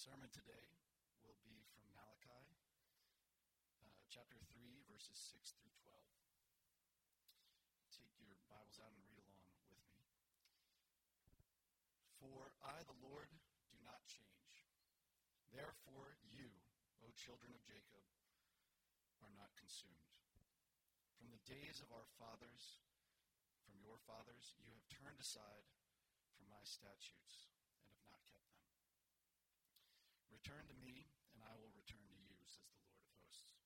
sermon today will be from Malachi, chapter 3, verses 6 through 12. Take your Bibles out and read along with me. For I, the Lord, do not change. Therefore you, O children of Jacob, are not consumed. From the days of our fathers, from your fathers, you have turned aside from my statutes and have not kept them. Return to me, and I will return to you, says the Lord of hosts.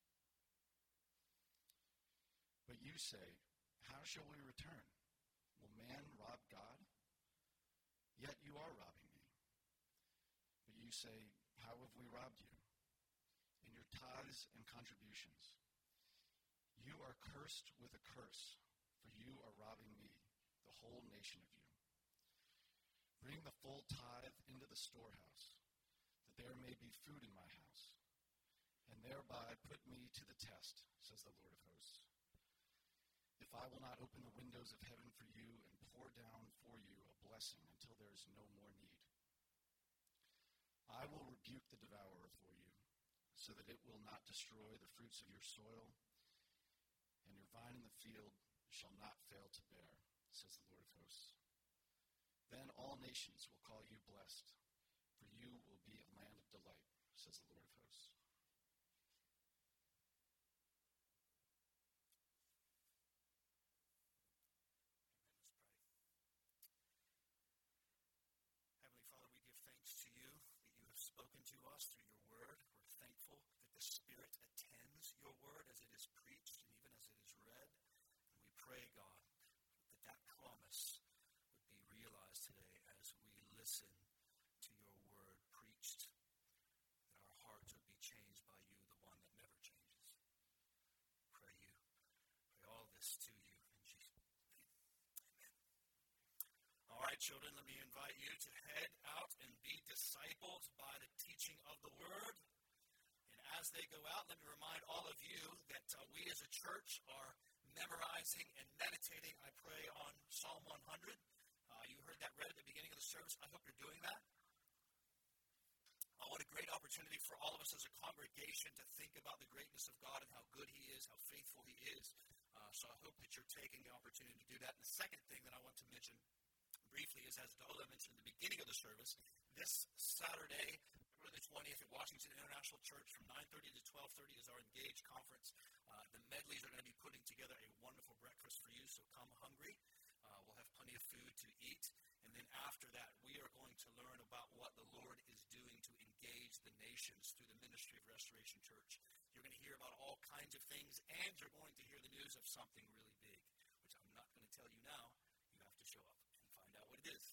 But you say, how shall we return? Will man rob God? Yet you are robbing me. But you say, how have we robbed you? In your tithes and contributions. You are cursed with a curse, for you are robbing me, the whole nation of you. Bring the full tithe into the storehouse, that there may be food in my house, and thereby put me to the test, says the Lord of hosts. If I will not open the windows of heaven for you and pour down for you a blessing until there is no more need. I will rebuke the devourer for you, so that it will not destroy the fruits of your soil, and your vine in the field shall not fail to bear, says the Lord of hosts. Then all nations will call you blessed, for you will be a land of delight, says the Lord of hosts. Heavenly Father, we give thanks to you that you have spoken to us through your word. We're thankful that the Spirit attends your word as it is preached and even as it is read. And we pray, God, that promise would be realized today as we listen to your word preached, that our hearts would be changed by you, the one that never changes. Pray all this to you in Jesus' name. Amen. All right, children, let me invite you to head out and be discipled by the teaching of the word. And as they go out, let me remind all of you that we as a church are memorizing and meditating, I pray, on Psalm 100. You heard that read at the beginning of the service. I hope you're doing that. What a great opportunity for all of us as a congregation to think about the greatness of God and how good he is, how faithful he is. So I hope that you're taking the opportunity to do that. And the second thing that I want to mention briefly is, as Dola mentioned at the beginning of the service, this Saturday, February the 20th at Washington International Church from 9:30 to 12:30 is our Engage conference. The Medleys are going to be putting together a wonderful breakfast for you, so come hungry. We'll have plenty of food to eat. And then after that, we are going to learn about what the Lord is doing to engage the nations through the ministry of Restoration Church. You're going to hear about all kinds of things, and you're going to hear the news of something really big, which I'm not going to tell you now. You have to show up and find out what it is.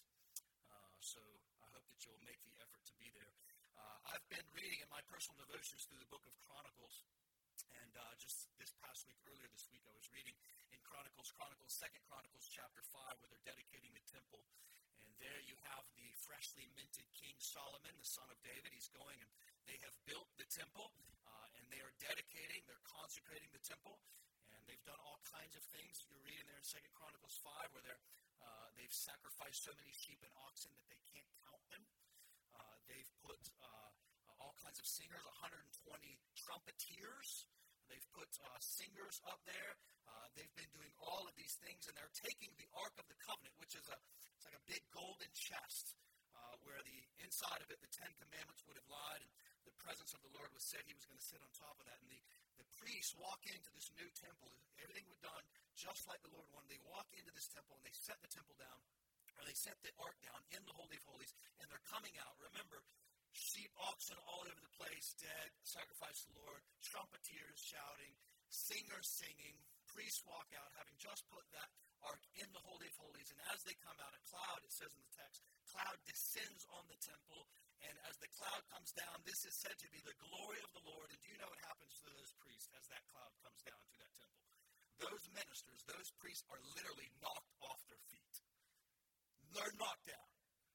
So I hope that you'll make the effort to be there. I've been reading in my personal devotions through the book of Chronicles. And just this past week, earlier this week, I was reading in Chronicles, 2nd Chronicles chapter 5, where they're dedicating the temple. And there you have the freshly minted King Solomon, the son of David. He's going, and they have built the temple, and they are dedicating, they're consecrating the temple. And they've done all kinds of things. You're reading there in 2nd Chronicles 5, where they've sacrificed so many sheep and oxen that they can't count them. They've put all kinds of singers, 120 trumpeters. They've put singers up there. They've been doing all of these things, and they're taking the Ark of the Covenant, which is it's like a big golden chest, where the inside of it, the Ten Commandments would have lied, and the presence of the Lord was said he was going to sit on top of that. And the priests walk into this new temple. Everything was done just like the Lord wanted. They walk into this temple, and they set the temple down, or they set the Ark down in the Holy of Holies, and they're coming out. Remember, sheep, oxen all over the place, dead, sacrifice to the Lord, trumpeters shouting, singers singing, priests walk out, having just put that ark in the Holy of Holies. And as they come out, a cloud, it says in the text, cloud descends on the temple. And as the cloud comes down, this is said to be the glory of the Lord. And do you know what happens to those priests as that cloud comes down to that temple? Those ministers, those priests are literally knocked off their feet. They're knocked down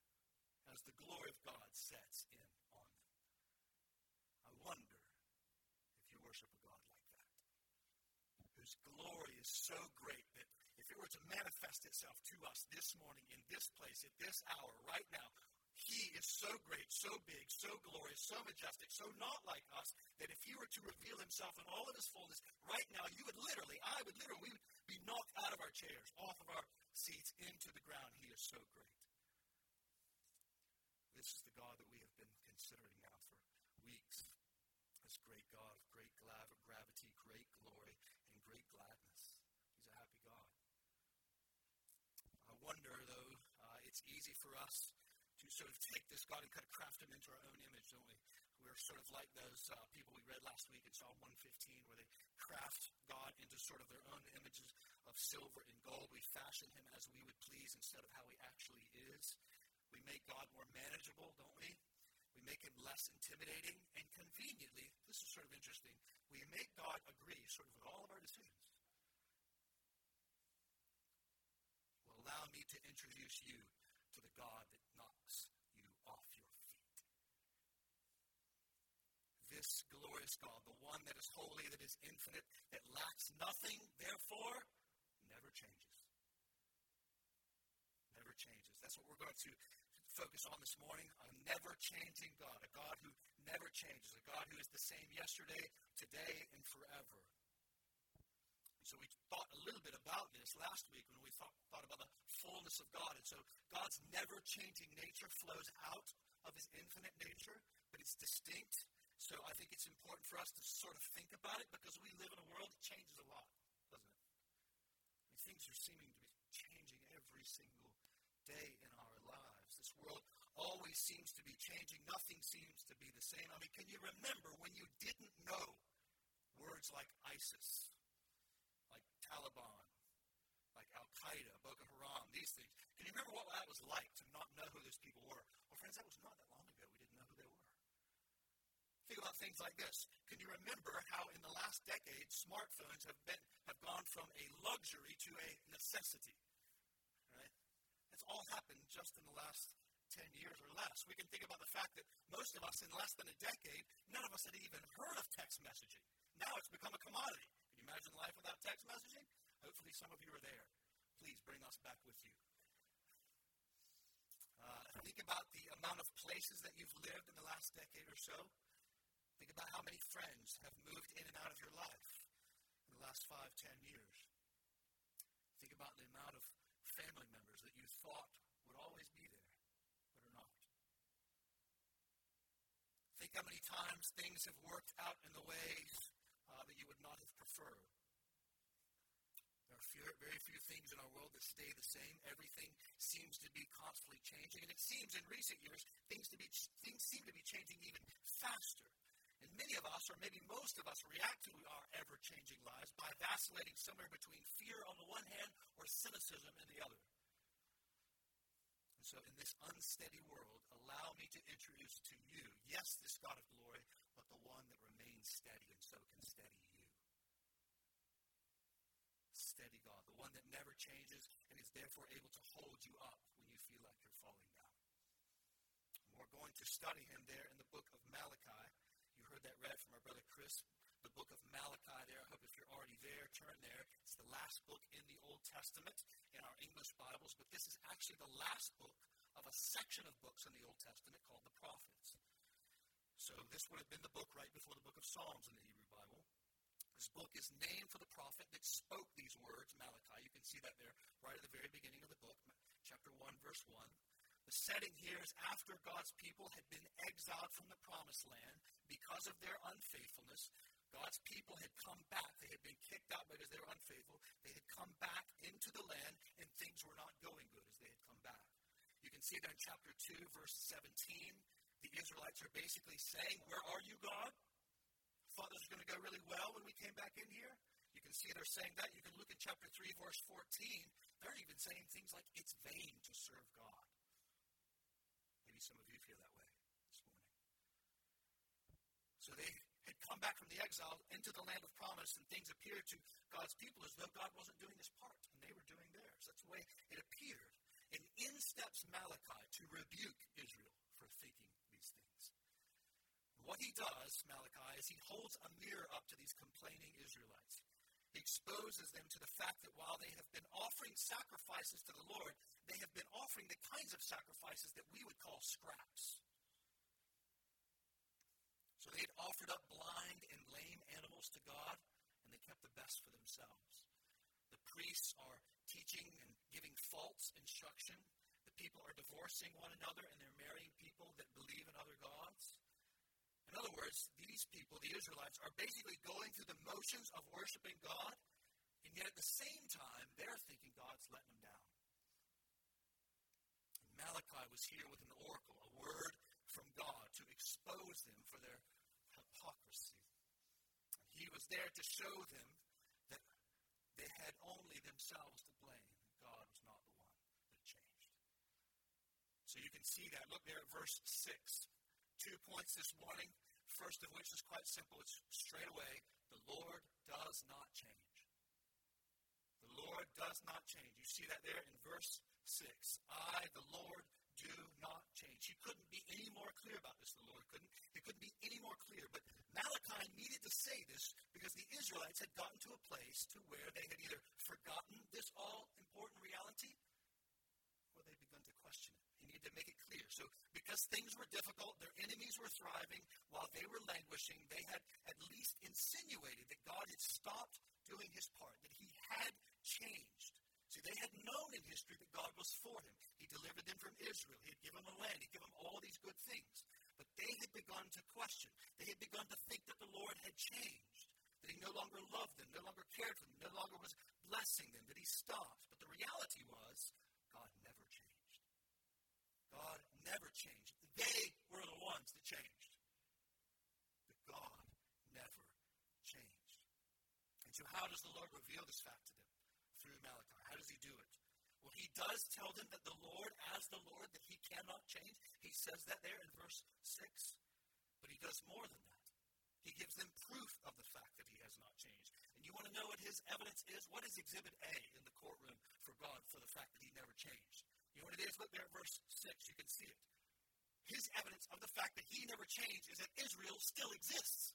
as the glory of God sets in on them. I wonder if you worship a God like that, whose glory is so great that if it were to manifest itself to us this morning in this place, at this hour, right now, he is so great so big, so glorious, so majestic, so not like us, that if he were to reveal himself in all of his fullness right now, we would be knocked out of our chairs, off of our seats, into the ground. He is so great. This is the God that we have been considering now for weeks. This great God of great gravity, great glory, and great gladness. He's a happy God. I wonder, though, it's easy for us to sort of take this God and kind of craft him into our own image, don't we? We're sort of like those people we read last week in Psalm 115, where they craft God into sort of their own images of silver and gold. We fashion him as we would please instead of how he actually is. We make God more manageable, don't we? We make him less intimidating, and conveniently, this is sort of interesting, we make God agree sort of with all of our decisions. Well, allow me to introduce you to the God that knocks you off your feet. This glorious God, the one that is holy, that is infinite, that lacks nothing, therefore, never changes. Never changes. That's what we're going to focus on this morning, a never-changing God, a God who never changes, a God who is the same yesterday, today, and forever. And so we thought a little bit about this last week when we thought about the fullness of God. And so God's never-changing nature flows out of his infinite nature, but it's distinct. So I think it's important for us to sort of think about it, because we live in a world that changes a lot, doesn't it? I mean, things are seeming to be changing every single day in our lives. This world always seems to be changing. Nothing seems to be the same. I mean, can you remember when you didn't know words like ISIS, like Taliban, like Al-Qaeda, Boko Haram, these things? Can you remember what that was like to not know who those people were? Well, friends, that was not that long ago. We didn't know who they were. Think about things like this. Can you remember how in the last decade smartphones have gone from a luxury to a necessity? Right? That's all happened just in the last 10 years or less. We can think about the fact that most of us in less than a decade, none of us had even heard of text messaging. Now it's become a commodity. Can you imagine life without text messaging? Hopefully some of you are there. Please bring us back with you. Think about the amount of places that you've lived in the last decade or so. Think about how many friends have moved in and out of your life in the last 5, 10 years. Think about the amount of family members that you thought would always be there, but are not. Think how many times things have worked out in the ways that you would not have preferred. There are very few things in our world that stay the same. Everything seems to be constantly changing, and it seems in recent years things seem to be changing even faster. And many of us, or maybe most of us, react to our ever-changing lives by vacillating somewhere between fear on the one hand or cynicism in the other. And so in this unsteady world, allow me to introduce to you, yes, this God of glory, but the one that remains steady and so can steady you. Steady God, the one that never changes and is therefore able to hold you up when you feel like you're falling down. And we're going to study him there in the book of Malachi. You heard that read from our brother Chris. The book of Malachi there. I hope if you're already there, turn there. It's the last book in the Old Testament in our English Bibles, but this is actually the last book of a section of books in the Old Testament called the Prophets. So this would have been the book right before the book of Psalms in the Hebrew Bible. This book is named for the prophet that spoke these words, Malachi. You can see that there right at the very beginning of the book, chapter 1, verse 1. The setting here is after God's people had been exiled from the promised land because of their unfaithfulness. God's people had come back. They had been kicked out because they were unfaithful. They had come back into the land, and things were not going good as they had come back. You can see there in chapter 2, verse 17, the Israelites are basically saying, "Where are you, God? Thought this was going to go really well when we came back in here." You can see they're saying that. You can look at chapter 3, verse 14. They're even saying things like, "It's vain to serve God." Maybe some of you feel that way this morning. So they had come back from the exile into the land of promise, and things appeared to God's people as though God wasn't doing his part, and they were doing theirs. That's the way it appeared. And in steps Malachi to rebuke Israel for thinking these things. What he does, Malachi, is he holds a mirror up to these complaining Israelites. He exposes them to the fact that while they have been offering sacrifices to the Lord, they have been offering the kinds of sacrifices that we would call scraps. up the best for themselves. The priests are teaching and giving false instruction. The people are divorcing one another, and they're marrying people that believe in other gods. In other words, these people, the Israelites, are basically going through the motions of worshiping God, and yet at the same time, they're thinking God's letting them down. And Malachi was here with an oracle, a word from God to expose them for their hypocrisy. And he was there to show them that they had only themselves to blame. God was not the one that changed. So you can see that. Look there at verse 6. 2 points this morning. First of which is quite simple. It's straight away. The Lord does not change. The Lord does not change. You see that there in verse 6. I, the Lord, do not change. He couldn't be any more clear about this. The Lord couldn't. He couldn't be any more clear. But Malachi needed to say this because the Israelites had gotten to a place to where they had either forgotten this all-important reality or they'd begun to question it. He needed to make it clear. So because things were difficult, their enemies were thriving while they were languishing, they had at least insinuated that God had stopped doing his part, that he had changed. See, they had known in history that God was for them. He delivered them from Israel. He had given them a land. He had given them all these good things. But they had begun to question. They had begun to think that the Lord had changed, that he no longer loved them, no longer cared for them, no longer was blessing them, that he stopped. But the reality was, God never changed. God never changed. They were the ones that changed. But God never changed. And so how does the Lord reveal this fact to them? Through Malachi. How does he do it? Well, he does tell them that the Lord, as the Lord, that he cannot change. He says that there in verse 6. But he does more than that. He gives them proof of the fact that he has not changed. And you want to know what his evidence is? What is Exhibit A in the courtroom for God for the fact that he never changed? You know what it is? Look there at verse 6. You can see it. His evidence of the fact that he never changed is that Israel still exists.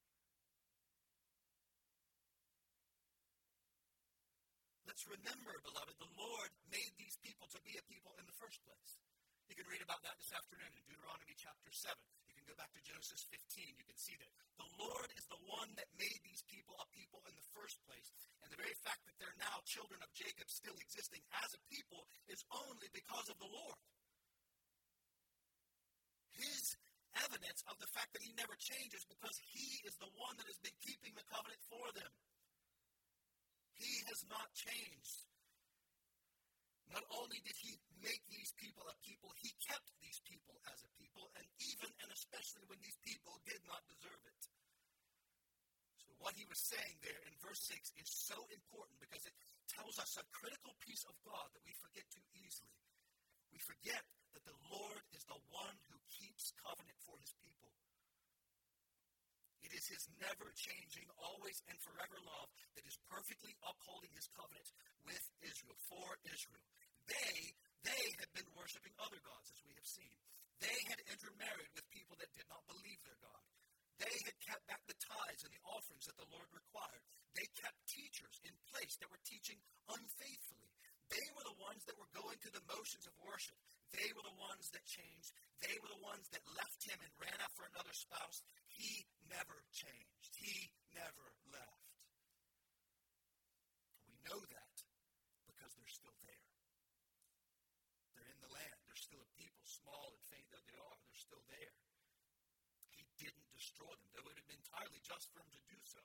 Let's remember, beloved, the Lord made these people to be a people in the first place. You can read about that this afternoon in Deuteronomy chapter 7. You can go back to Genesis 15. You can see that. The Lord is the one that made these people a people in the first place. And the very fact that they're now children of Jacob still existing as a people is only because of the Lord. His evidence of the fact that he never changes because he is the one that has been keeping the covenant for them. He has not changed. Not only did he make these people a people, he kept these people as a people, and even and especially when these people did not deserve it. So what he was saying there in verse 6 is so important because it tells us a critical piece of God that we forget too easily. We forget that the Lord is the one who keeps covenant for his people. It is his never-changing, always and forever love that is perfectly upholding his covenant with Israel, for Israel. They had been worshiping other gods, as we have seen. They had intermarried with people that did not believe their God. They had kept back the tithes and the offerings that the Lord required. They kept teachers in place that were teaching unfaithfully. They were the ones that were going through the motions of worship. They were the ones that changed. They were the ones that left him and ran after another spouse. He never changed. He never left. We know that because they're still there. They're in the land. They're still a people, small and faint though they are. They're still there. He didn't destroy them. It would have been entirely just for him to do so.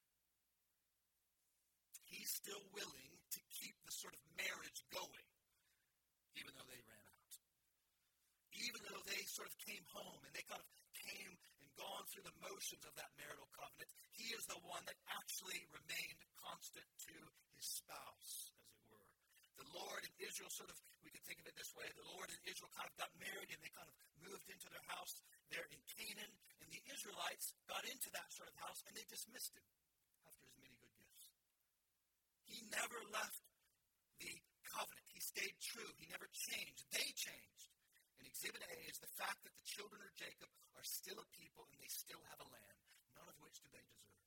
He's still willing to keep the sort of marriage going, even though they ran out. Even though they sort of came home and they kind of came and gone through the motions of that marital covenant, he is the one that actually remained constant to his spouse, as it were. The Lord and Israel sort of, we could think of it this way, the Lord and Israel kind of got married and they kind of moved into their house there in Canaan, and the Israelites got into that sort of house and they dismissed him after his many good gifts. He never left the covenant. He stayed true. He never changed. They changed. And Exhibit A is the fact that the children of Jacob are still a people and they still have a land, none of which do they deserve.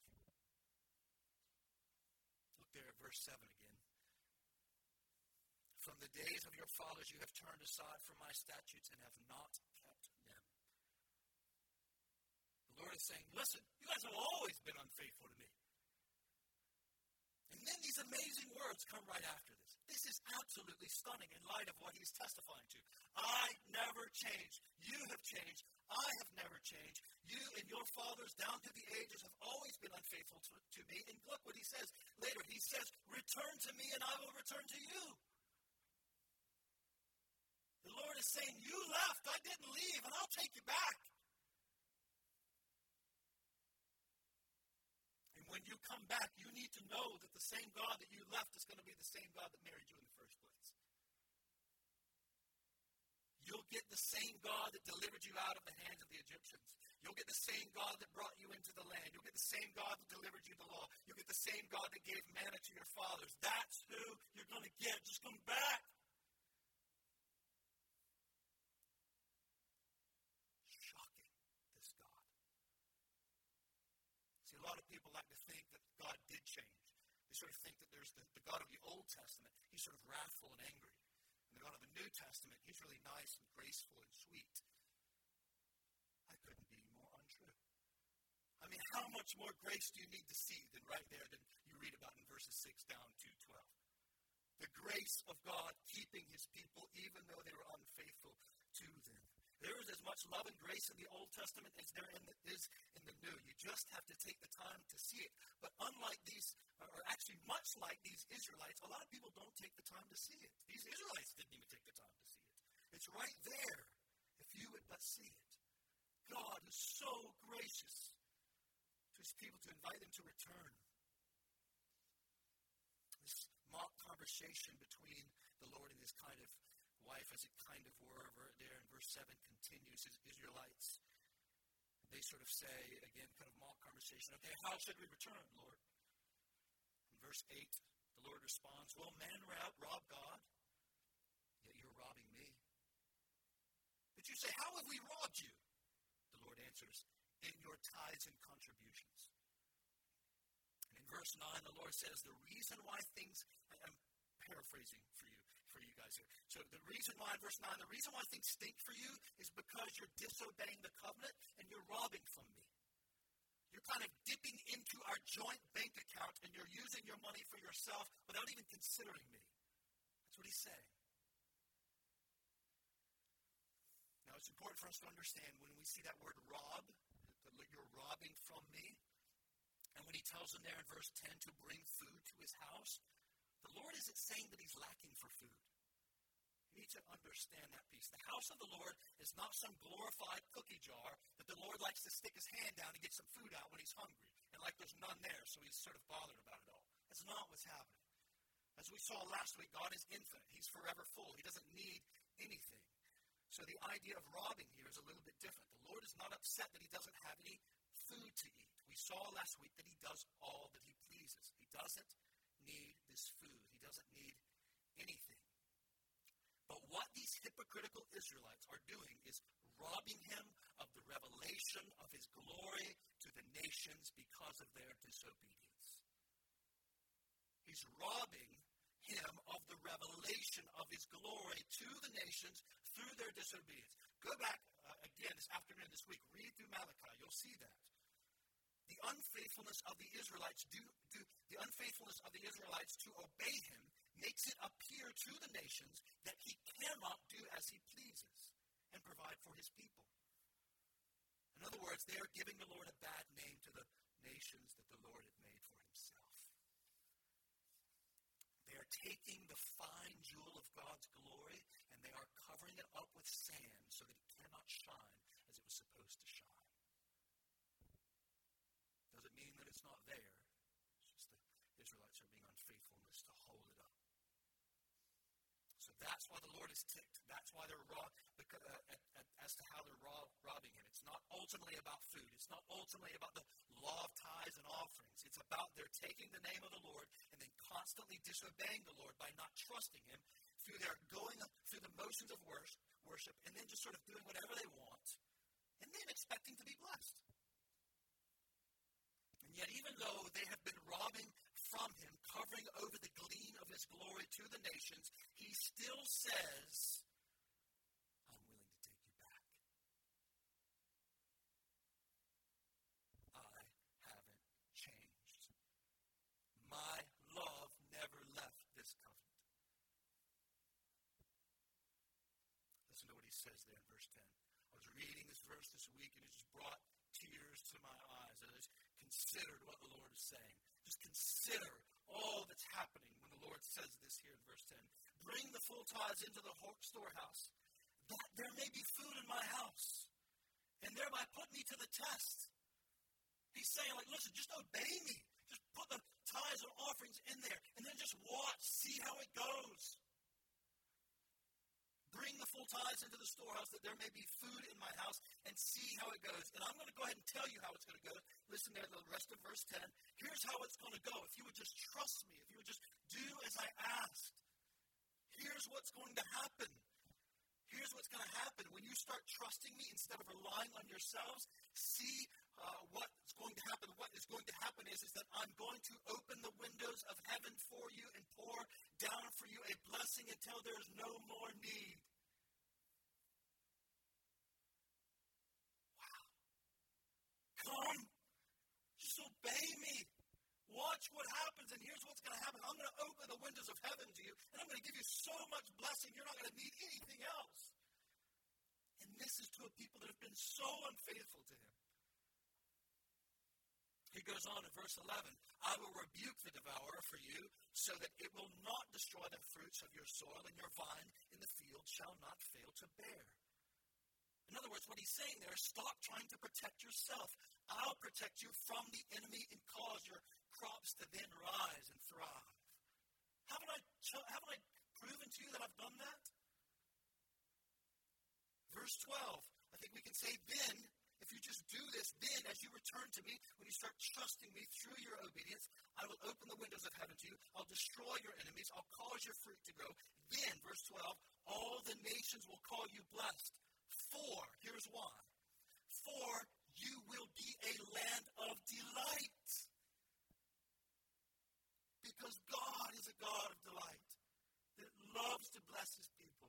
Look there at verse 7 again. From the days of your fathers you have turned aside from my statutes and have not kept them. The Lord is saying, listen, you guys have always been unfaithful to me. these amazing words come right after this. This is absolutely stunning in light of what he's testifying to. I never changed. You have changed. I have never changed. You and your fathers down through the ages have always been unfaithful to me. And look what he says later. He says, return to me and I will return to you. The Lord is saying, you left, I didn't leave, and I'll take you back. And when you come back, you need to know that the same God that you left is going to be the same God that married you in the first place. You'll get the same God that delivered you out of the hands of the Egyptians. You'll get the same God that brought you into the land. You'll get the same God that delivered you the law. You'll get the same God that gave manna to your fathers. That's who you're going to get. Just come back. Shocking, this God. See, a lot of people like to think that God did change. They sort of think that there's the God of the Old Testament. He's sort of wrathful and angry. And the God of the New Testament, he's really nice and graceful and sweet. I couldn't be more untrue. I mean, how much more grace do you need to see than right there than you read about in verses 6 down to 12? The grace of God keeping his people even though they were unfaithful to them. There is as much love and grace in the Old Testament as there is in the New. You just have to take the time to see it. But unlike these, or actually much like these Israelites, a lot of people don't take the time to see it. These Israelites didn't even take the time to see it. It's right there, if you would but see it. God is so gracious to his people to invite them to return. This mock conversation between the Lord and his kind of wife, as it kind of were over there in verse 7, continues. His Israelites, they sort of say, again, kind of mock conversation, okay, how should we return, Lord? In verse 8, the Lord responds, will man rob God? Yet you're robbing me. But you say, how have we robbed you? The Lord answers, in your tithes and contributions. And in verse 9, the Lord says, the reason why things, I'm paraphrasing for you guys here. So the reason why, in verse 9, the reason why things stink for you is because you're disobeying the covenant and you're robbing from me. You're kind of dipping into our joint bank account and you're using your money for yourself without even considering me. That's what he's saying. Now, it's important for us to understand when we see that word rob, that you're robbing from me, and when he tells them there in verse 10 to bring food to his house, the Lord isn't saying that he's lacking for food. You need to understand that piece. The house of the Lord is not some glorified cookie jar that the Lord likes to stick his hand down and get some food out when he's hungry. And like there's none there, so he's sort of bothered about it all. That's not what's happening. As we saw last week, God is infinite. He's forever full. He doesn't need anything. So the idea of robbing here is a little bit different. The Lord is not upset that he doesn't have any food to eat. We saw last week that he does all that he pleases. He doesn't need this food. He doesn't need anything. But what these hypocritical Israelites are doing is robbing him of the revelation of his glory to the nations because of their disobedience. He's robbing him of the revelation of his glory to the nations through their disobedience. Go back again this afternoon, this week. Read through Malachi. You'll see that. The unfaithfulness of the Israelites the unfaithfulness of the Israelites to obey him makes it appear to the nations that he cannot do as he pleases and provide for his people. In other words, they are giving the Lord a bad name to the nations that the Lord had made for himself. They are taking the fine jewel of God's glory and they are covering it up with sand so that it cannot shine as it was supposed to shine. Doesn't mean that it's not there. It's just the Israelites are being unfaithful to hold it up. So that's why the Lord is ticked. That's why they're as to how they're robbing him. It's not ultimately about food. It's not ultimately about the law of tithes and offerings. It's about they're taking the name of the Lord and then constantly disobeying the Lord by not trusting him through their going through the motions of worship and then just sort of doing whatever they want and then expecting to be blessed. And yet even though they have been robbing from him, covering over the gleam of his glory to the nations, he still says, I'm willing to take you back. I haven't changed. My love he says there in verse 10. I was reading this verse this week, and it just brought tears to my eyes. I just considered what the Lord is saying. Just consider all that's happening when the Lord says this here in verse 10. Bring the full tithes into the storehouse, that there may be food in my house, and thereby put me to the test. He's saying, like, listen, just obey me. Just put the tithes and offerings in there, and then just watch, see how it goes. Bring the full tithes into the storehouse, that there may be food in my house, and see how it goes. And I'm going to go ahead and tell you how it's going to go. Listen there, the rest of verse 10. Here's how it's going to go. If you would just trust me, if you would just do as I asked, here's what's going to happen. Here's what's going to happen. When you start trusting me instead of relying on yourselves, see what's going to happen. What is going to happen is that I'm going to open the windows of heaven for you and pour down for you a blessing until there is no more need. Wow. Come. Just obey me. Watch what happens, and here's what's going to happen. I'm going to open the windows of heaven to you, and I'm going to give you so much blessing, you're not going to need anything else. And this is to a people that have been so unfaithful to him. He goes on in verse 11, I will rebuke the devourer for you, so that it will not destroy the fruits of your soil, and your vine in the field shall not fail to bear. In other words, what he's saying there is stop trying to protect yourself. I'll protect you from the enemy and cause your crops to then rise and thrive. Haven't I proven to you that I've done that? Verse 12, I think we can say then, if you just do this, then as you return to me, when you start trusting me through your obedience, I will open the windows of heaven to you. I'll destroy your enemies. I'll cause your fruit to grow. Then, verse 12, all the nations will call you blessed. For, here's why. For you will be a land of delight. Because God is a God of delight that loves to bless his people.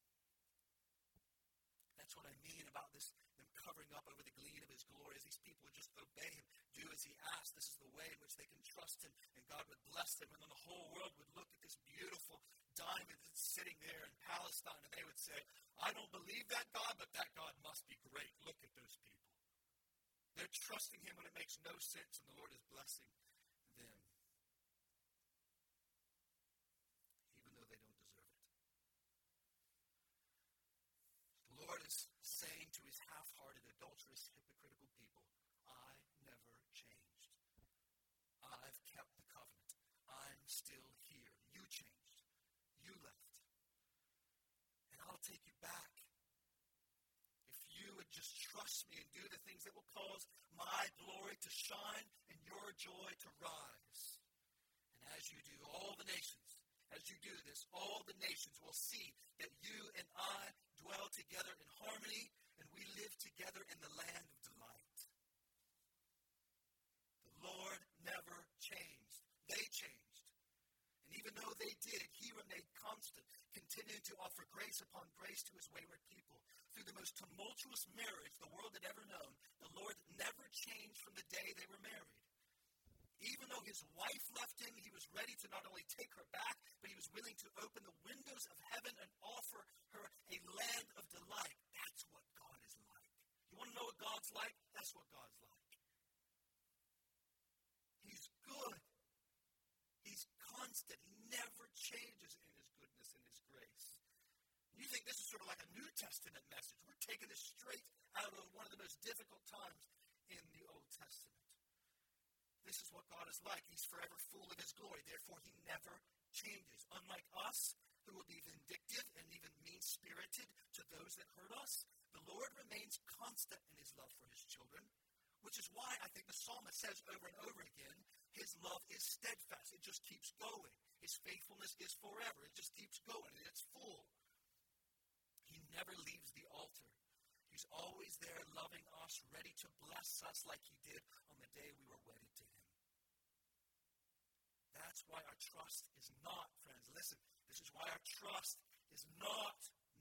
That's what I mean about this, them covering up over the gleam of his glory as these people would just obey him, do as he asked. This is the way in which they can trust him, and God would bless them, and then the whole world would look at this beautiful diamond that's sitting there in Palestine, and they would say, I don't believe that God, but that God must be great. Look at those people. They're trusting him when it makes no sense, and the Lord is blessing them, even though they don't deserve it. The Lord is saying to his half-hearted, adulterous, hypocritical people, I never changed. I've kept the covenant. I'm still here. You changed. You left. And I'll take you back. If you would just trust me and do the things that will cause my glory to shine and your joy to rise. And as you do, all the nations, as you do this, all the nations will see that you and I dwell together in harmony, and we live together in the land of delight. The Lord never changed. They changed. And even though they did, he remained constant, continuing to offer grace upon grace to his wayward people. Through the most tumultuous marriage the world had ever known, the Lord never changed from the day they were married. Even though his wife left him, he was ready to not only take her back, but he was willing to open the windows of heaven and offer her a land of delight. That's what God is like. You want to know what God's like? That's what God's like. He's good. He's constant. He never changes in his goodness and his grace. You think this is sort of like a New Testament message. We're taking this straight out of one of the most difficult times in the Old Testament. This is what God is like. He's forever full of his glory. Therefore, he never changes. Unlike us, who will be vindictive and even mean-spirited to those that hurt us, the Lord remains constant in his love for his children, which is why I think the psalmist says over and over again, his love is steadfast. It just keeps going. His faithfulness is forever. It just keeps going, and it's full. He never leaves the altar. He's always there loving us, ready to bless us like he did on the day we were wedded to him. That's why our trust is not, friends, listen, this is why our trust is not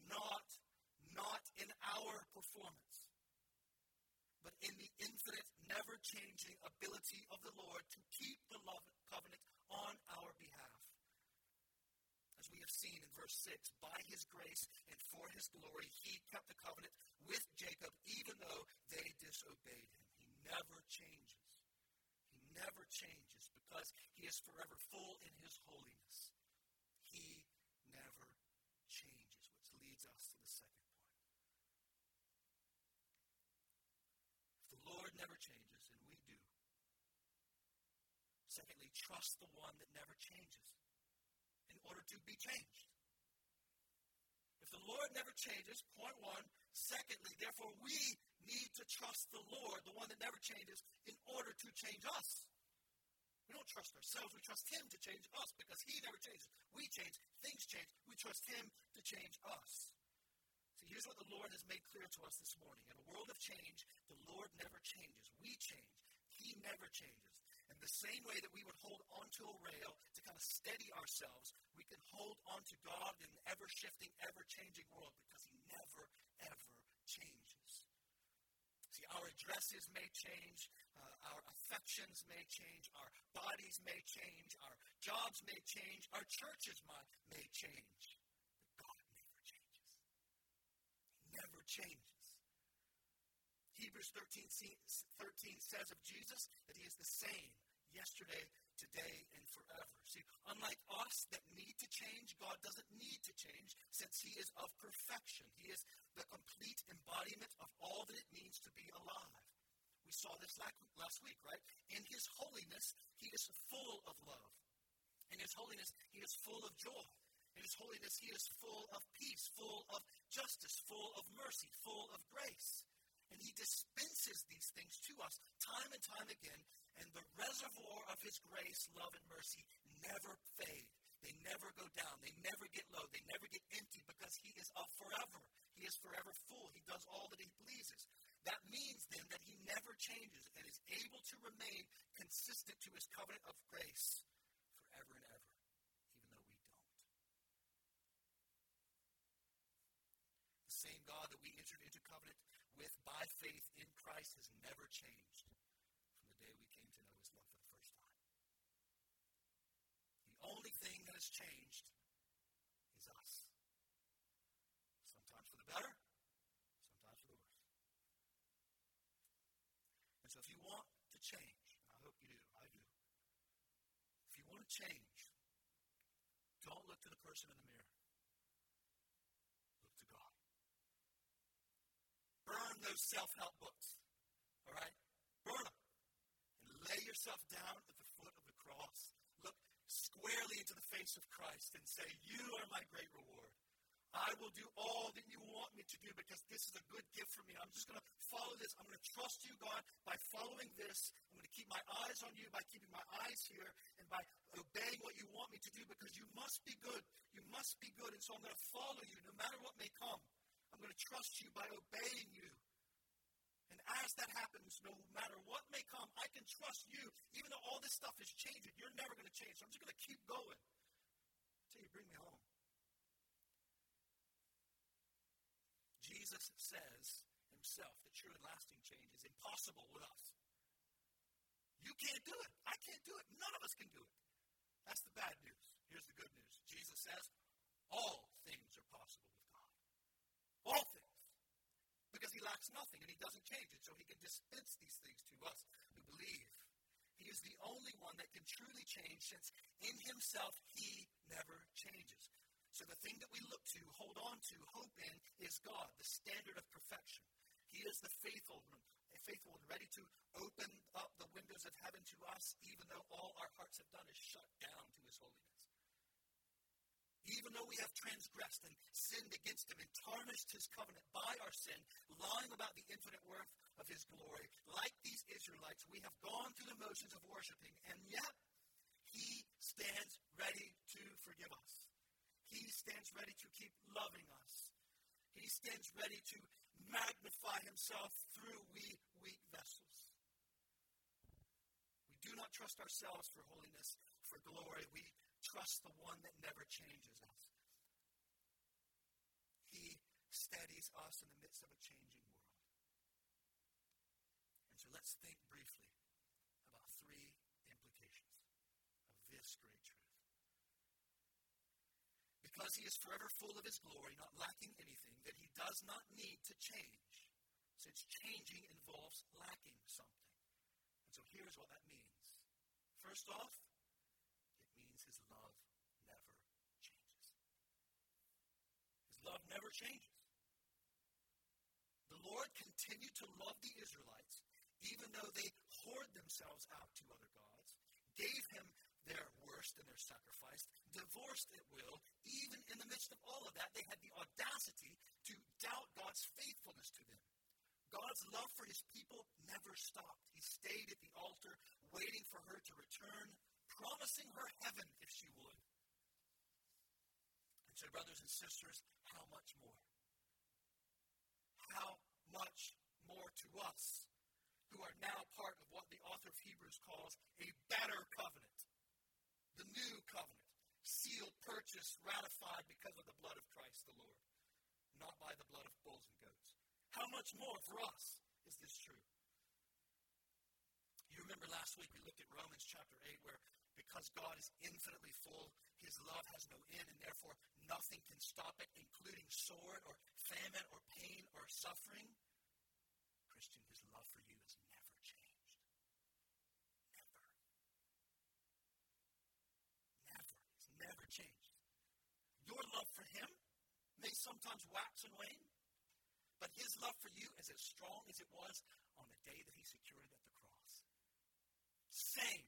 in our performance, but in the infinite, never-changing ability of the Lord to keep the love covenant on our behalf. As we have seen in verse 6, by his grace and for his glory, he kept the covenant with Jacob, even though they disobeyed him. He never changes. He never changes because he is forever full in his holiness. He never changes, which leads us to the second point. If the Lord never changes, and we do. Secondly, trust the one that never changes in order to be changed. If the Lord never changes, point one. Secondly, therefore, we need to trust the Lord, the one that never changes, in order to change us. We don't trust ourselves. We trust him to change us because he never changes. We change. Things change. We trust him to change us. See, here's what the Lord has made clear to us this morning. In a world of change, the Lord never changes. We change. He never changes. And the same way that we would hold onto a rail to kind of steady ourselves, we can hold onto God in an ever-shifting, ever-changing world because he never, ever changes. See, our addresses may change, our affections may change, our bodies may change, our jobs may change, our churches may change. But God never changes. He never changes. Hebrews 13 says of Jesus that he is the same yesterday, today, and forever. See, unlike us that need to change, God doesn't need to change since he is of perfection. He is the complete embodiment of all that it means to be alive. We saw this last week, right? In his holiness, he is full of love. In his holiness, he is full of joy. In his holiness, he is full of peace, full of justice, full of mercy, full of grace. And he dispenses these things to us time and time again. And the reservoir of his grace, love, and mercy never fade. They never go down. They never get low. They never get empty because he is of forever. He is forever full. He does all that he pleases. That means then that he never changes and is able to remain consistent to his covenant of grace forever and ever, even though we don't. The same God that we entered into covenant with by faith in Christ has never changed from the day we came to know his love for the first time. The only thing that has changed is us. Sometimes for the better, sometimes for the worse. And so if you want to change, I hope you do, I do. If you want to change, don't look to the person in the mirror. Look to God. Burn those self-help books, all right? Burn them. And lay yourself down at the foot of the cross. Look squarely into the face of Christ and say, you are my great reward. I will do all that you want me to do because this is a good gift for me. I'm just going to follow this. I'm going to trust you, God, by following this. I'm going to keep my eyes on you by keeping my eyes here and by obeying what you want me to do because you must be good. You must be good. And so I'm going to follow you no matter what may come. I'm going to trust you by obeying you. And as that happens, no matter what may come, I can trust you. Even though all this stuff is changing, you're never going to change. So I'm just going to keep going until you bring me home. Jesus says himself that true and lasting change is impossible with us. You can't do it. I can't do it. None of us can do it. That's the bad news. Here's the good news. Jesus says all things are possible with God. All things. Because he lacks nothing and he doesn't change it. So he can dispense these things to us who believe. He is the only one that can truly change since in himself he never changes. So the thing that we look to, hold on to, hope in is God, the standard of perfection. He is the faithful one ready to open up the windows of heaven to us even though all our hearts have done is shut down to his holiness. Even though we have transgressed and sinned against him and tarnished his covenant by our sin, lying about the infinite worth of his glory, like these Israelites, we have gone through the motions of worshiping, and yet he stands ready to forgive us. He stands ready to keep loving us. He stands ready to magnify himself through we weak vessels. We do not trust ourselves for holiness, for glory. We trust the one that never changes us. He steadies us in the midst of a changing world. And so let's think briefly about three implications of this great truth. because he is forever full of his glory, not lacking anything, that he does not need to change, since changing involves lacking something. And so here's what that means. First off, it means his love never changes. His love never changes. The Lord continued to love the Israelites, even though they whored themselves out to other gods, gave him their worst and their sacrifice, divorced at will. Even in the midst of all of that, they had the audacity to doubt God's faithfulness to them. God's love for his people never stopped. He stayed at the altar, waiting for her to return, promising her heaven if she would. And so, brothers and sisters, how much more? How much more to us, who are now part of what the author of Hebrews calls a better covenant, the new covenant, sealed, purchased, ratified because of the blood of Christ the Lord, not by the blood of bulls and goats. How much more for us is this true? You remember last week we looked at Romans chapter 8, where because God is infinitely full, his love has no end, and therefore nothing can stop it, including sword or famine or pain or suffering. Christian, his love for you has never changed. Never. Never. It's never changed. Your love for him may sometimes wax and wane, but his love for you is as strong as it was on the day that he secured it at the cross. Same.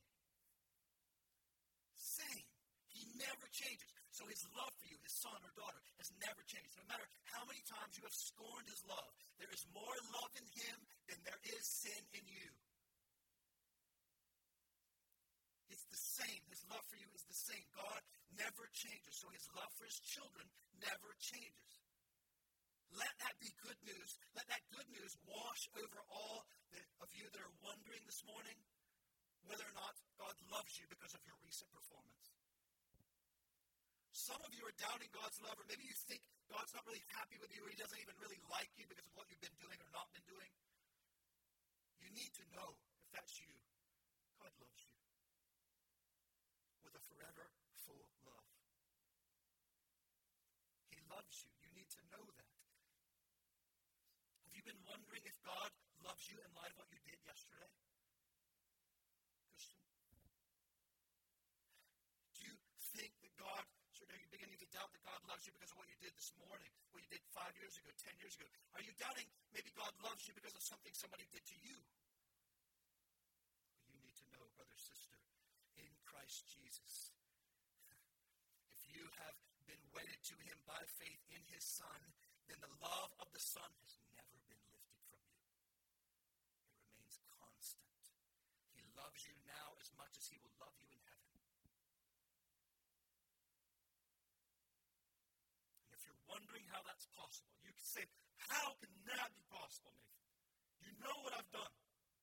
He never changes. So his love for you, his son or daughter, has never changed. No matter how many times you have scorned his love, there is more love in him than there is sin in you. It's the same. His love for you is the same. God never changes. So his love for his children never changes. Let that be good news. Let that good news wash over all of you that are wondering this morning whether or not God loves you because of your recent performance. Some of you are doubting God's love, or maybe you think God's not really happy with you, or he doesn't even really like you because of what you've been doing or not been doing. You need to know, if that's you, God loves you with a forever full love. He loves you. You need to know that. Have you been wondering if God loves you in light of what you did yesterday? Christian? Do you think that God, are you beginning to doubt that God loves you because of what you did this morning, what you did 5 years ago, 10 years ago? Are you doubting maybe God loves you because of something somebody did to you? Well, you need to know, brother, sister, in Christ Jesus, if you have been wedded to him by faith in his Son, then the love of the Son has never been lifted from you. It remains constant. He loves you now as much as he will love you in heaven. And if you're wondering how that's possible, you can say, how can that be possible, Nathan? You know what I've done.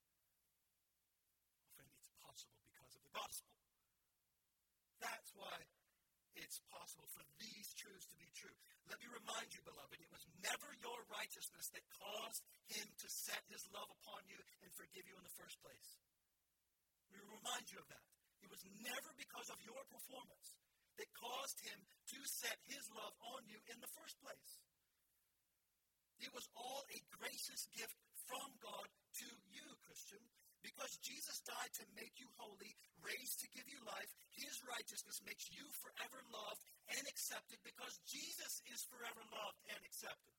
Well, friend, it's possible because of the gospel. That's why it's possible for these truths to be true. Let me remind you, beloved, it was never your righteousness that caused him to set his love upon you and forgive you in the first place. Let me remind you of that. It was never because of your performance that caused him to set his love on you in the first place. It was all a gracious gift from God to you, Christian. Because Jesus died to make you holy, raised to give you life, his righteousness makes you forever loved and accepted because Jesus is forever loved and accepted.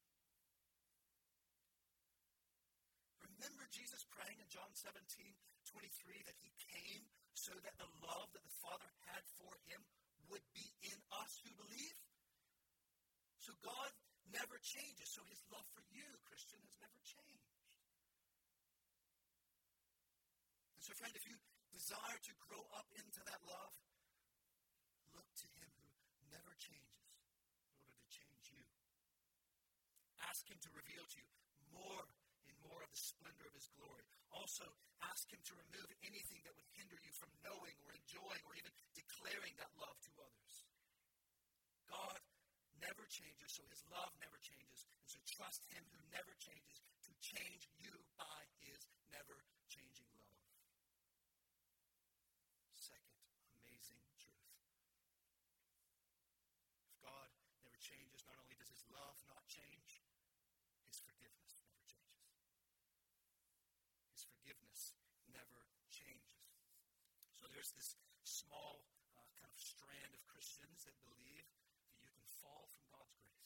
Remember Jesus praying in John 17:23 that he came so that the love that the Father had for him would be in us who believe? So God never changes. So his love for you, Christian, has never changed. And so, friend, if you desire to grow up into that love, look to him who never changes in order to change you. Ask him to reveal to you more and more of the splendor of his glory. Also, ask him to remove anything that would hinder you from knowing or enjoying or even declaring that love to others. God never changes, so his love never changes. And so trust him who never changes to change you by his never-changing love. Second amazing truth. never changes. So there's this small kind of strand of Christians that believe that you can fall from God's grace.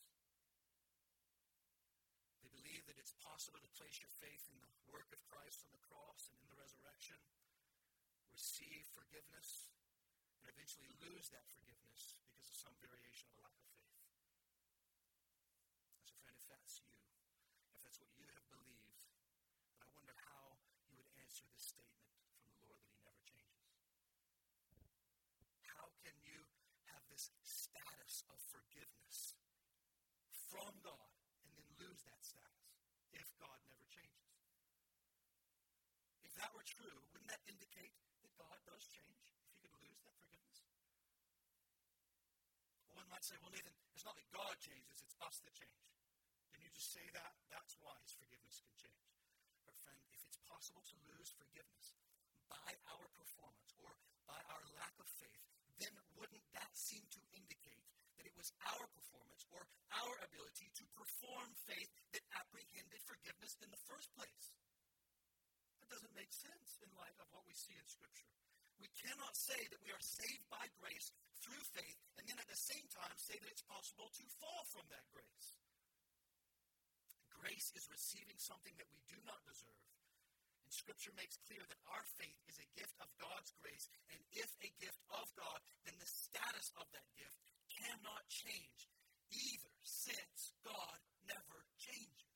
They believe that it's possible to place your faith in the work of Christ on the cross and in the resurrection, receive forgiveness, and eventually lose that forgiveness because of some variation of a lack of faith. So friend, if that's you, if that's what you have believed, then I wonder how you would answer this statement from the Lord that he never changes. How can you have this status of forgiveness from God and then lose that status if God never changes? If that were true, wouldn't that indicate that God does change if you could lose that forgiveness? One might say, well, Nathan, it's not that God changes, it's us that change. Can you just say that? That's why his forgiveness can change. But friend, if it's possible to lose forgiveness by our performance or by our lack of faith, then wouldn't that seem to indicate that it was our performance or our ability to perform faith that apprehended forgiveness in the first place? That doesn't make sense in light of what we see in Scripture. We cannot say that we are saved by grace through faith and then at the same time say that it's possible to fall from that grace. Grace is receiving something that we do not deserve. And Scripture makes clear that our faith is a gift of God's grace, and if a gift of God, then the status of that gift cannot change either, since God never changes.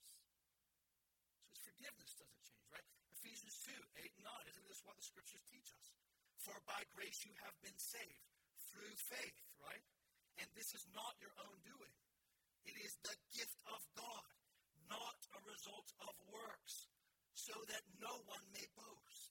So his forgiveness doesn't change, right? Ephesians 2, 8 and 9, isn't this what the Scriptures teach us? For by grace you have been saved through faith, right? And this is not your own doing. It is the gift of God, not a result of works, so that no one may boast.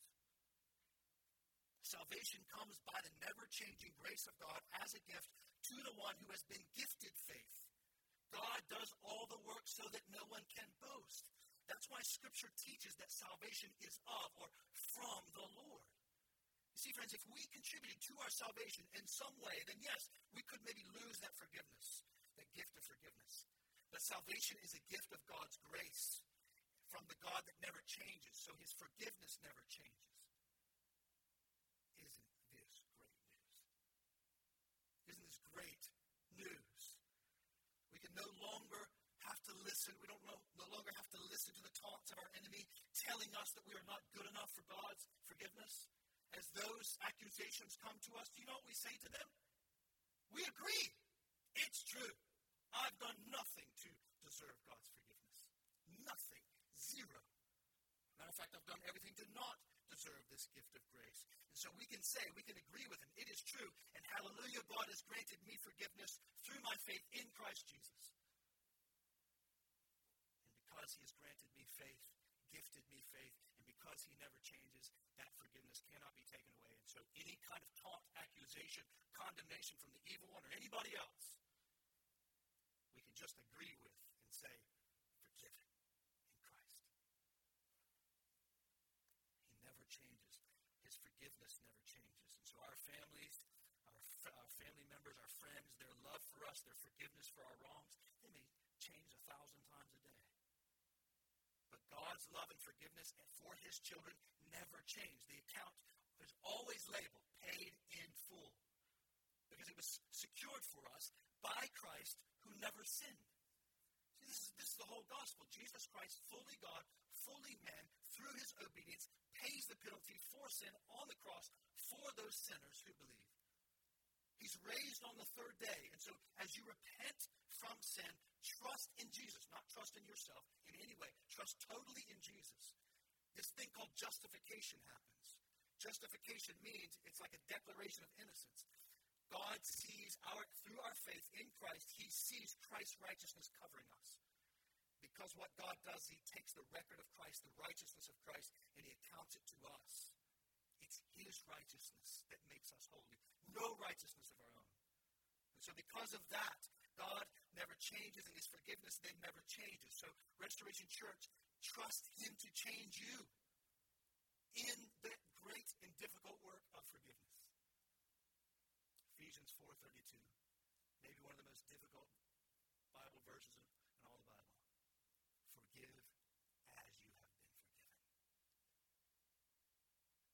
Salvation comes by the never-changing grace of God as a gift to the one who has been gifted faith. God does all the work so that no one can boast. That's why Scripture teaches that salvation is of or from the Lord. You see, friends, if we contributed to our salvation in some way, then yes, we could maybe lose that forgiveness, that gift of forgiveness. But salvation is a gift of God's grace from the God that never changes, so his forgiveness never changes. Isn't this great news? Isn't this great news? We can no longer have to listen. We don't no longer have to listen to the taunts of our enemy telling us that we are not good enough for God's forgiveness. As those accusations come to us, do you know what we say to them? We agree. It's true. I've done nothing to deserve God's forgiveness. Nothing. Zero. Matter of fact, I've done everything to not deserve this gift of grace. And so we can say, we can agree with him, it is true, and hallelujah, God has granted me forgiveness through my faith in Christ Jesus. And because he has granted me faith, gifted me faith, and because he never changes, that forgiveness cannot be taken away. And so any kind of taunt, accusation, condemnation from the evil one or anybody else, we can just agree with and say, forgiven in Christ. He never changes. His forgiveness never changes. And so our families, our family members, our friends, their love for us, their forgiveness for our wrongs, they may change 1,000 times a day. But God's love and forgiveness for his children never change. The account is always labeled, paid in full. Because it was secured for us by Christ who never sinned. See, this is the whole gospel. Jesus Christ, fully God, fully man, through his obedience, pays the penalty for sin on the cross for those sinners who believe. He's raised on the third day. And so as you repent from sin, trust in Jesus, not trust in yourself in any way. Trust totally in Jesus. This thing called justification happens. Justification means it's like a declaration of innocence. God sees through our faith in Christ, he sees Christ's righteousness covering us. Because what God does, he takes the record of Christ, the righteousness of Christ, and he accounts it to us. It's his righteousness that makes us holy. No righteousness of our own. And so because of that, God never changes, and his forgiveness then never changes. So Restoration Church, trust him to change you in the great and difficult work of forgiveness. Ephesians 4:32, maybe one of the most difficult Bible verses in all the Bible. Forgive as you have been forgiven.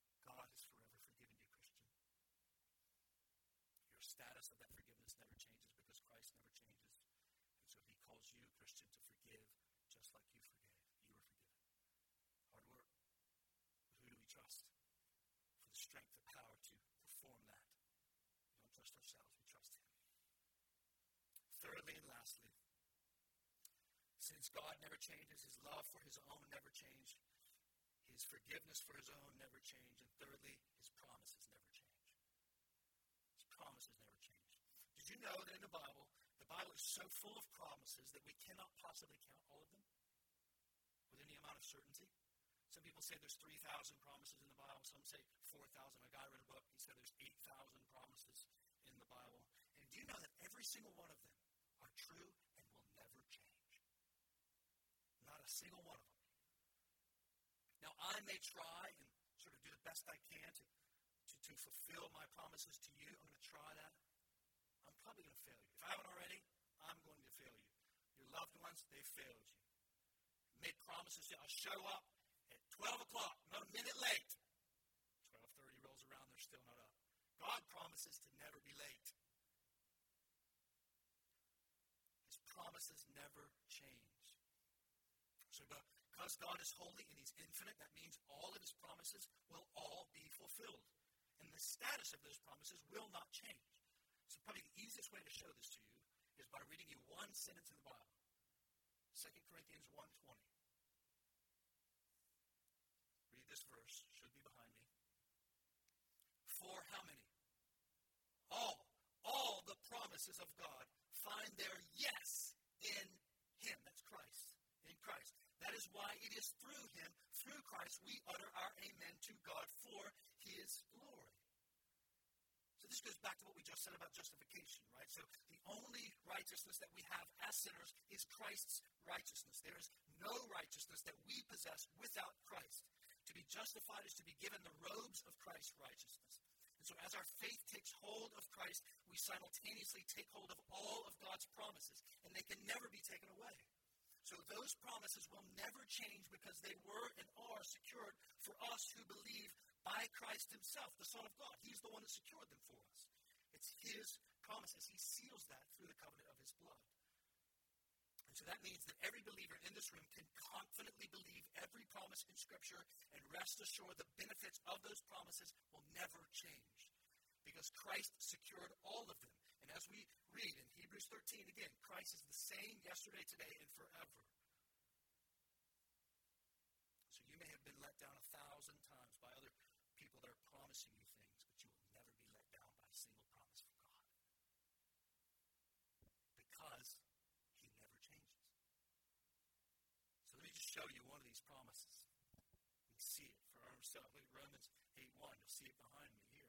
status of that forgiveness never changes because Christ never changes. And so he calls you, Christian, to forgive just like you forgave. You were forgiven. Hard work. But who do we trust for the strength, the power to perform that? We don't trust ourselves, we trust him. Thirdly and lastly, since God never changes, his love for his own never changed, his forgiveness for his own never changed, and thirdly, his promises never change. His promises never change. Did you know that in the Bible is so full of promises that we cannot possibly count all of them with any amount of certainty? Some people say there's 3,000 promises in the Bible. Some say 4,000. A guy read a book. He said there's 8,000 promises in the Bible. And do you know that every single one of them are true and will never change? Not a single one of them. Now, I may try and sort of do the best I can to fulfill my promises to you. I'm going to try that. I'm probably going to fail you. If I haven't already, I'm going to fail you. Your loved ones, they failed you. Made promises that I'll show up at 12 o'clock, no minute late. 12:30 rolls around, they're still not up. God promises to never be late. His promises never change. So because God is holy and he's infinite, that means all of his promises will all be fulfilled. And the status of those promises will not change. So probably the easiest way to show this to you is by reading you one sentence in the Bible. 2 Corinthians 1:20. Read this verse. Should be behind me. For how many? All the promises of God find their yes in him. That's Christ. In Christ. That is why it is through him, through Christ, we utter our amen to God for his glory. So this goes back to what we just said about justification, right? So the only righteousness that we have as sinners is Christ's righteousness. There is no righteousness that we possess without Christ. To be justified is to be given the robes of Christ's righteousness. And so as our faith takes hold of Christ, we simultaneously take hold of all of God's promises, and they can never be taken away. So those promises will never change because they were and are secured for us who believe by Christ himself, the Son of God. He's the one that secured them for us. It's his promises. He seals that through the covenant of his blood. And so that means that every believer in this room can confidently believe every promise in Scripture and rest assured the benefits of those promises will never change because Christ secured all of them. And as we read in Hebrews 13, again, Christ is the same yesterday, today, and forever. So you may have been let down 1,000 times by other people that are promising you things, but you will never be let down by a single promise from God. Because he never changes. So let me just show you one of these promises. We see it for ourselves. Look at Romans 8:1. You'll see it behind me here.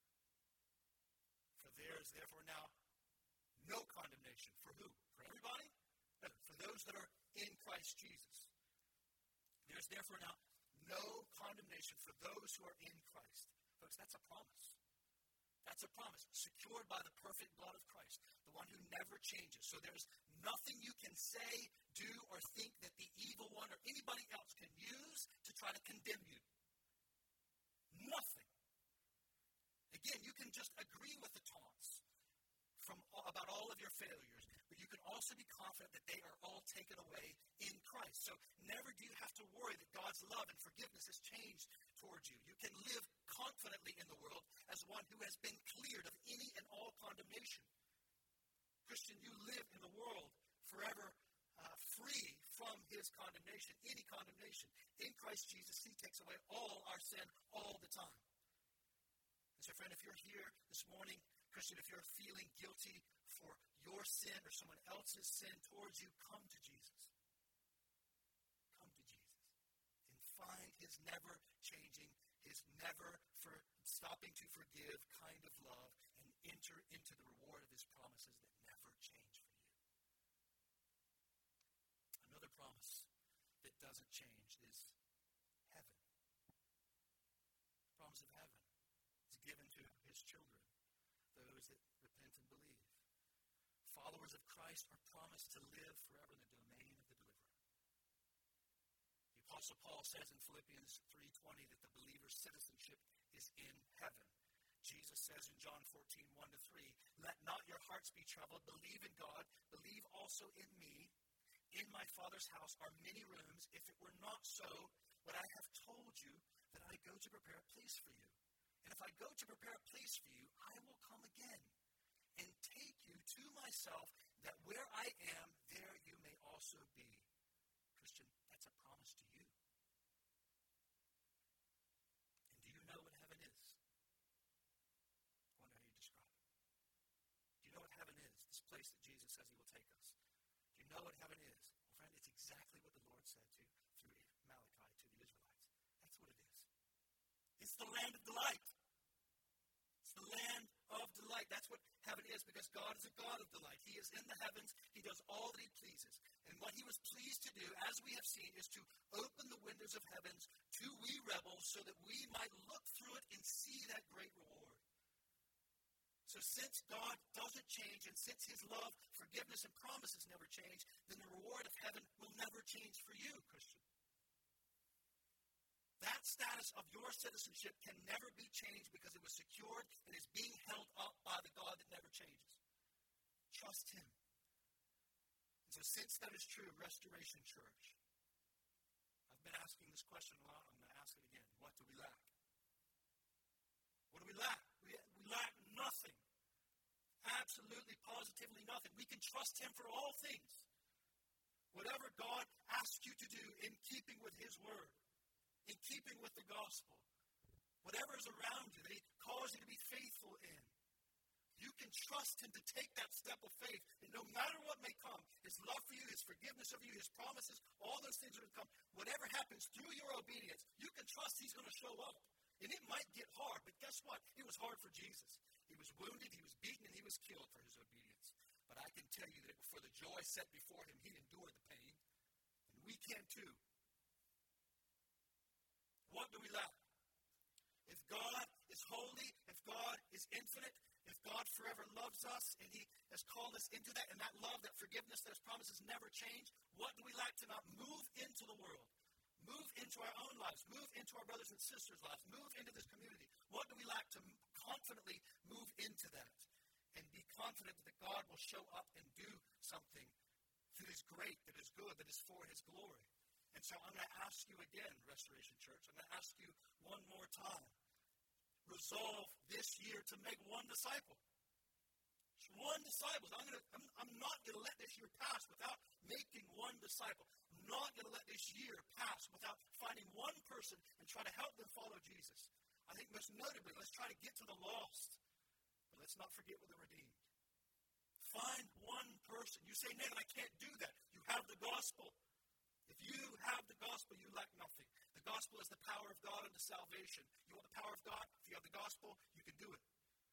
For there is therefore now no condemnation. For who? For everybody? No, for those that are in Christ Jesus. There's therefore now no condemnation for those who are in Christ. Folks, that's a promise. That's a promise secured by the perfect blood of Christ, the one who never changes. So there's nothing you can say, do, or think that the evil one or anybody else can use to try to condemn you. Nothing. Again, you can just agree with the taunts about all of your failures, but you can also be confident that they are all taken away in Christ. So never do you have to worry that God's love and forgiveness has changed towards you. You can live confidently in the world as one who has been cleared of any and all condemnation. Christian, you live in the world forever free from his condemnation, any condemnation. In Christ Jesus, he takes away all our sin all the time. And so, friend, if you're here this morning, Christian, if you're feeling guilty for your sin or someone else's sin towards you, come to Jesus. Come to Jesus and find his never-changing, his never-stopping to forgive kind of love and enter into the reward of his promises that never change for you. Another promise that doesn't change is heaven. The promise of heaven is given to his children, those that repent and believe. Followers of Christ are promised to live forever in the domain of the deliverer. The Apostle Paul says in Philippians 3:20 that the believer's citizenship is in heaven. Jesus says in John 14, 1-3, let not your hearts be troubled. Believe in God. Believe also in me. In my Father's house are many rooms. If it were not so, would I have told you that I go to prepare a place for you? And if I go to prepare a place for you, I will come again and take you to myself, that where I am, there you may also be. Christian, that's a promise to you. And do you know what heaven is? I wonder how you describe it. Do you know what heaven is? This place that Jesus says he will take us. Do you know what heaven is? Well, friend, it's exactly what the Lord said through Malachi to the Israelites. That's what it is. It's the land of delight. It's the land of delight. That's what heaven is, because God is a God of delight. He is in the heavens. He does all that he pleases. And what he was pleased to do, as we have seen, is to open the windows of heavens to we rebels so that we might look through it and see that great reward. So since God doesn't change, and since his love, forgiveness, and promises never change, then the reward of heaven will never change for you, Christian. That status of your citizenship can never be changed because it was secured and is being held up by the God that never changes. Trust him. And so since that is true, Restoration Church, I've been asking this question a lot. I'm going to ask it again. What do we lack? What do we lack? We lack nothing. Absolutely, positively nothing. We can trust him for all things. Whatever God asks you to do in keeping with his word, in keeping with the gospel, whatever is around you that he calls you to be faithful in, you can trust him to take that step of faith. And no matter what may come, his love for you, his forgiveness of you, his promises, all those things that will come, whatever happens through your obedience, you can trust he's going to show up. And it might get hard, but guess what? It was hard for Jesus. He was wounded, he was beaten, and he was killed for his obedience. But I can tell you that for the joy set before him, he endured the pain. And we can too. What do we lack? If God is holy, if God is infinite, if God forever loves us and he has called us into that, and that love, that forgiveness, those promises never change, what do we lack to not move into the world? Move into our own lives. Move into our brothers and sisters' lives. Move into this community. What do we lack to confidently move into that? And be confident that God will show up and do something that is great, that is good, that is for his glory. And so I'm going to ask you again, Restoration Church, I'm going to ask you one more time. Resolve this year to make one disciple. Just one disciple. I'm not going to let this year pass without making one disciple. I'm not going to let this year pass without finding one person and try to help them follow Jesus. I think most notably, let's try to get to the lost. But let's not forget with the redeemed. Find one person. You say, Nathan, I can't do that. You have the gospel. If you have the gospel, you lack nothing. The gospel is the power of God unto salvation. You want the power of God? If you have the gospel, you can do it.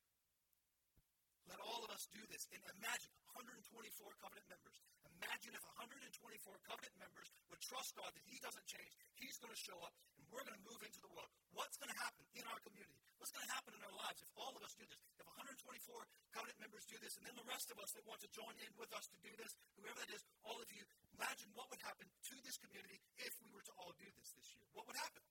Let all of us do this. And imagine 124 covenant members. Imagine if 124 covenant members would trust God that he doesn't change. He's going to show up, and we're going to move into the world. What's going to happen in our community? What's going to happen in our lives if all of us do this? If 124 covenant members do this, and then the rest of us that want to join in with us to do this, whoever that is, all of you, imagine what would happen to this community if we were to all do this year. What would happen?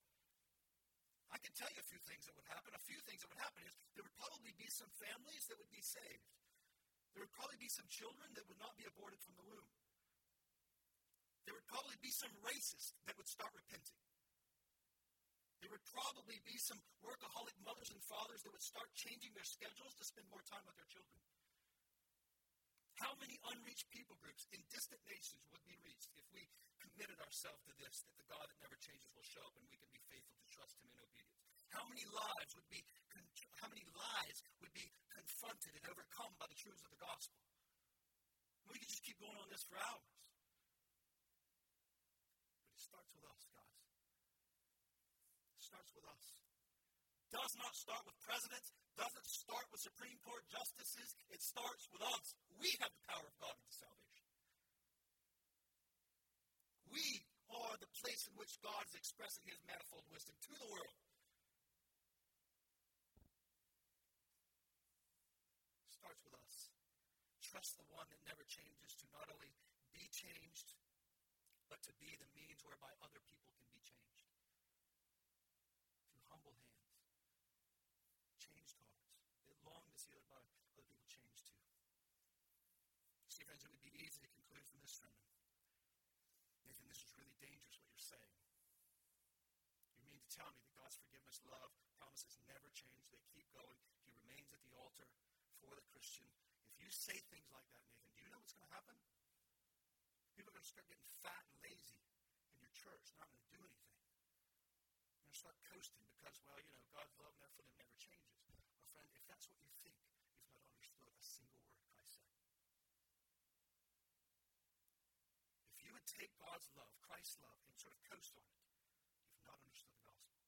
I can tell you a few things that would happen. A few things that would happen is there would probably be some families that would be saved. There would probably be some children that would not be aborted from the womb. There would probably be some racists that would start repenting. There would probably be some workaholic mothers and fathers that would start changing their schedules to spend more time with their children. How many unreached people groups in distant nations would be reached if we committed ourselves to this, that the God that never changes will show up and we can be faithful to trust him in obedience? How many lies would be confronted and overcome by the truths of the gospel? We could just keep going on this for hours. But it starts with us, guys. It starts with us. Does not start with presidents, doesn't start with Supreme Court justices. It starts with us. We have the power of God into salvation. We are the place in which God is expressing his manifold wisdom to the world. It starts with us. Trust the one that never changes to not only be changed, but to be the means whereby other people can be changed. Through humble hands, changed hearts. friends, it would be easy to conclude from this sermon, Nathan, this is really dangerous what you're saying. You mean to tell me that God's forgiveness, love, promises never change. They keep going. He remains at the altar for the Christian. If you say things like that, Nathan, do you know what's going to happen? People are going to start getting fat and lazy in your church. They're not going to do anything. They're going to start coasting because, well, you know, God's love for them never changes. Well, friend, if that's what you think, you've not understood a single word Christ said. If you would take God's love, Christ's love, and sort of coast on it, you've not understood the gospel.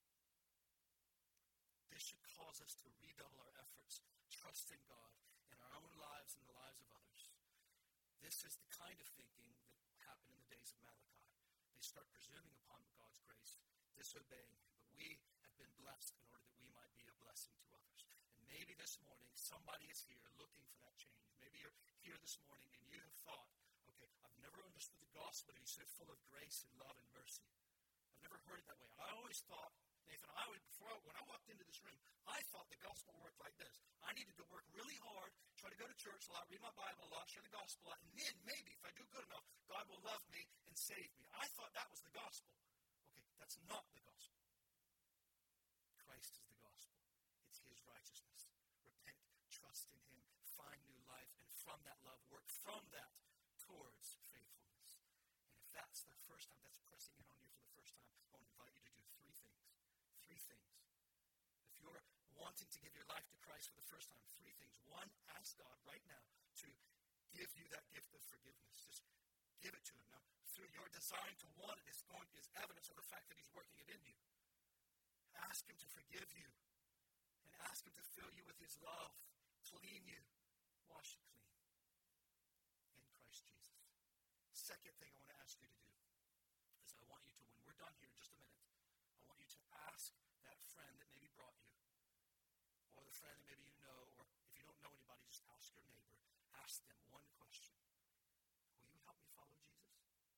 This should cause us to redouble our efforts, trusting God in our own lives and the lives of others. This is the kind of thinking that happened in the days of Malachi. They start presuming upon God's grace, disobeying Him. But we have been blessed in order that we might be a blessing to others. And maybe this morning somebody is here looking for that change. Maybe you're here this morning and you have thought, okay, I've never understood the gospel to be so full of grace and love and mercy. I've never heard it that way. I always thought, Nathan, when I walked into this room, I thought the gospel worked like this. I needed to work really hard, try to go to church a lot, read my Bible a lot, share the gospel a lot, and then maybe if I do good enough, God will love me and save me. I thought that was the gospel. Okay, that's not the gospel. Christ is the gospel. It's His righteousness. Repent, trust in Him, find new life, and from that love, work from that towards faithfulness. And if that's the first time, that's pressing in on you for the first time, I want to invite you to do three things. Three things. If you're wanting to give your life to Christ for the first time, three things. One, ask God right now to give you that gift of forgiveness. Just give it to Him. Now, through your design to want it is evidence of the fact that He's working it in you. Ask Him to forgive you and ask Him to fill you with His love, clean you, wash you clean in Christ Jesus. Second thing I want to ask you to do is I want you to, when we're done here in just a minute, I want you to ask that friend that maybe brought you, or the friend that maybe you know, or if you don't know anybody, just ask your neighbor. Ask them one question. Will you help me follow Jesus?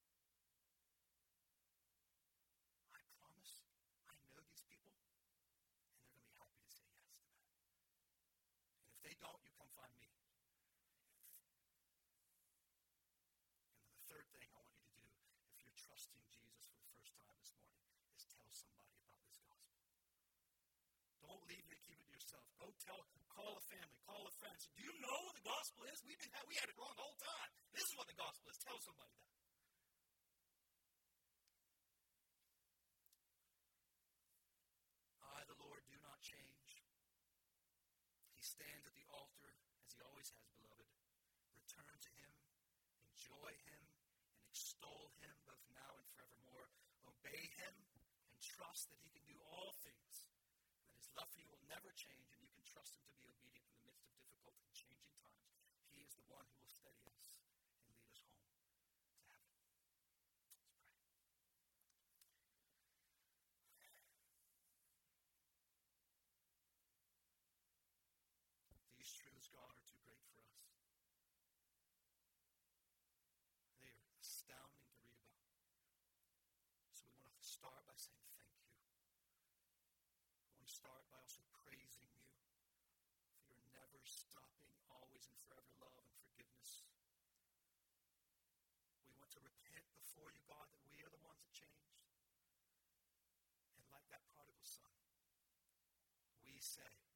I promise I know these people, and they're going to be happy to say yes to that. And if they don't, you come find me. And then the third thing I want you to do, if you're trusting Jesus for the first time this morning, is tell somebody about this gospel. Don't leave it and keep it to yourself. Go call a family, call a friend. Say, do you know what the gospel is? We had it wrong the whole time. This is what the gospel is. Tell somebody that. I, the Lord, do not change. He stands at the altar as He always has, beloved. Return to Him, enjoy Him, and extol Him both now and forevermore. Obey Him and trust that He can do all things. That His love for you will never change, and you can trust Him to be obedient in the midst of difficult and changing times. He is the one who will steady us and lead us home to heaven. Let's pray. These truths, God, are too great for us. They are astounding to read about. So we want to start by saying thank you. I want to start by also praising you for your never stopping, always and forever love and forgiveness. We want to repent before you, God, that we are the ones that changed. And like that prodigal son, we say,